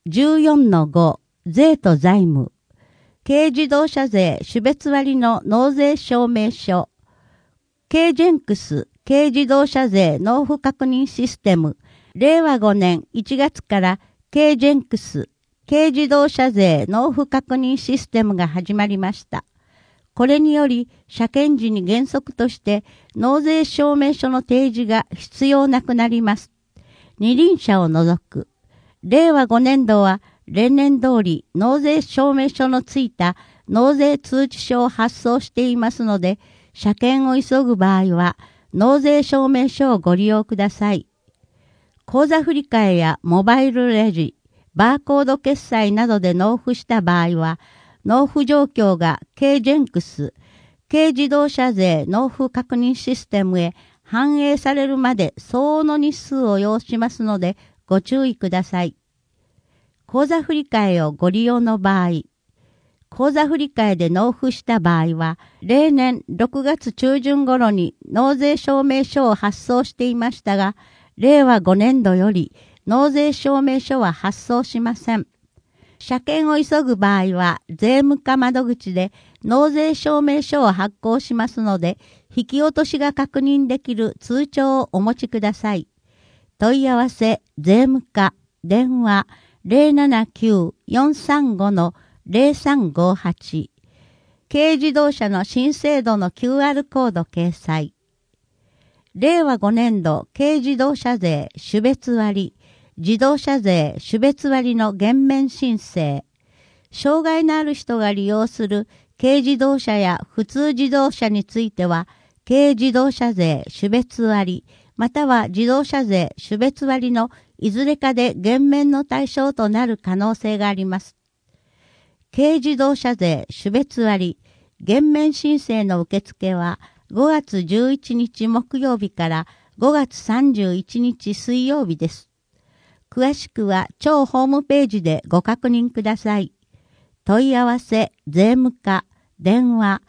14-5 税と財務軽自動車税種別割の納税証明書軽ジェンクス軽自動車税納付確認システム令和5年1月から軽ジェンクス軽自動車税納付確認システムが始まりました。これにより車検時に原則として納税証明書の提示が必要なくなります。二輪車を除く。令和5年度は例年通り納税証明書のついた納税通知書を発送していますので、車検を急ぐ場合は納税証明書をご利用ください。口座振替やモバイルレジ、バーコード決済などで納付した場合は、納付状況が軽ジェンクス、軽自動車税納付確認システムへ反映されるまで相応の日数を要しますのでご注意ください。口座振替をご利用の場合、口座振替で納付した場合は、例年6月中旬頃に納税証明書を発送していましたが、令和5年度より納税証明書は発送しません。車検を急ぐ場合は、税務課窓口で納税証明書を発行しますので、引き落としが確認できる通帳をお持ちください。問い合わせ、税務課、電話、079-435-0358。軽自動車の新制度の QR コード掲載。令和5年度軽自動車税種別割、自動車税種別割の減免申請。障害のある人が利用する軽自動車や普通自動車については、軽自動車税種別割、または自動車税種別割のいずれかで減免の対象となる可能性があります。軽自動車税種別割、減免申請の受付は5月11日木曜日から5月31日水曜日です。詳しくは庁ホームページでご確認ください。問い合わせ、税務課、電話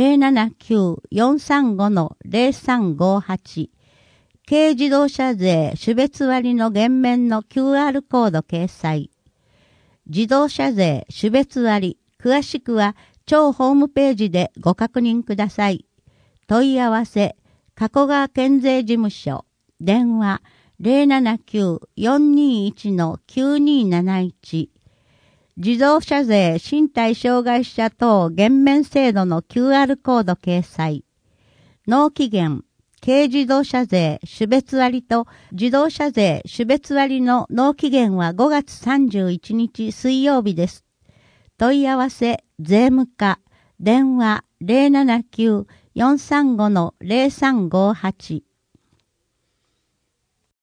079-435-0358。軽自動車税種別割の減免の QR コード掲載。自動車税種別割、詳しくは庁ホームページでご確認ください。問い合わせ、加古川県税事務所、電話079-421-9271。自動車税身体障害者等減免制度の QR コード掲載。納期限、軽自動車税種別割と自動車税種別割の納期限は5月31日水曜日です。問い合わせ、税務課、電話079-435-0358